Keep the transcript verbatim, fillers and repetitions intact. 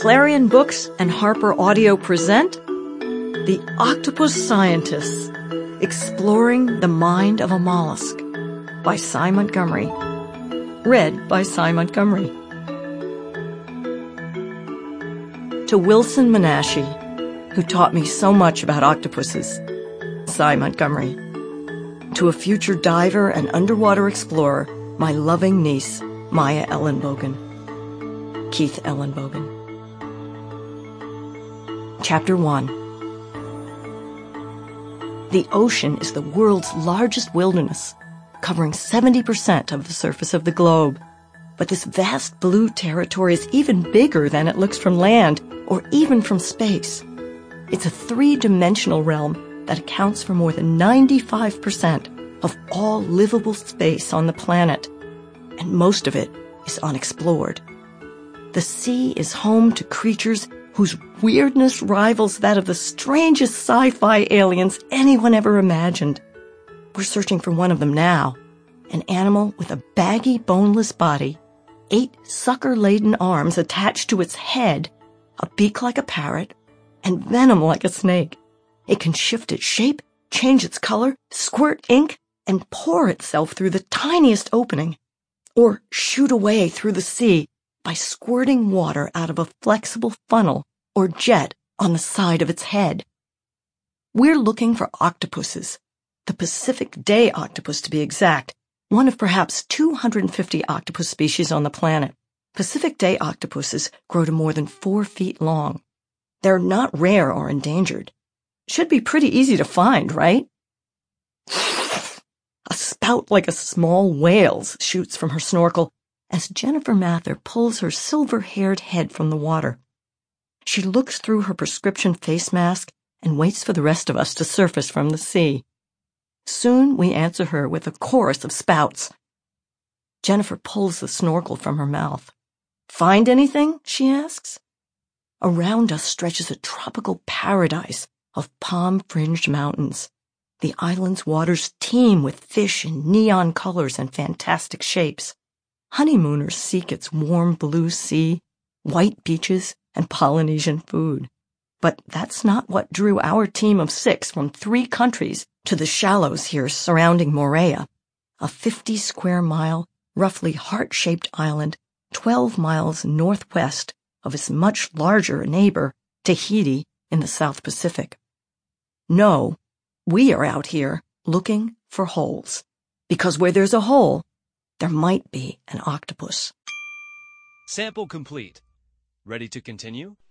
Clarion Books and Harper Audio present The Octopus Scientists, Exploring the Mind of a Mollusk by Sy Montgomery. Read by Sy Montgomery. To Wilson Menashe, who taught me so much about octopuses, Sy Montgomery. To a future diver and underwater explorer, my loving niece, Maya Ellenbogen. Keith Ellenbogen. Chapter one. The ocean is the world's largest wilderness, covering seventy percent of the surface of the globe. But this vast blue territory is even bigger than it looks from land or even from space. It's a three-dimensional realm that accounts for more than ninety-five percent of all livable space on the planet, and most of it is unexplored. The sea is home to creatures whose weirdness rivals that of the strangest sci-fi aliens anyone ever imagined. We're searching for one of them now, an animal with a baggy, boneless body, eight sucker-laden arms attached to its head, a beak like a parrot, and venom like a snake. It can shift its shape, change its color, squirt ink, and pour itself through the tiniest opening, or shoot away through the sea by squirting water out of a flexible funnel or jet on the side of its head. We're looking for octopuses, the Pacific day octopus to be exact, one of perhaps two hundred fifty octopus species on the planet. Pacific day octopuses grow to more than four feet long. They're not rare or endangered. Should be pretty easy to find, right? A spout like a small whale's shoots from her snorkel as Jennifer Mather pulls her silver-haired head from the water. She looks through her prescription face mask and waits for the rest of us to surface from the sea. Soon we answer her with a chorus of spouts. Jennifer pulls the snorkel from her mouth. "Find anything?" she asks. Around us stretches a tropical paradise of palm-fringed mountains. The island's waters teem with fish in neon colors and fantastic shapes. Honeymooners seek its warm blue sea, white beaches, and Polynesian food. But that's not what drew our team of six from three countries to the shallows here surrounding Moorea, a fifty-square-mile, roughly heart-shaped island twelve miles northwest of its much larger neighbor, Tahiti, in the South Pacific. No, we are out here looking for holes, because where there's a hole, there might be an octopus. Sample complete. Ready to continue?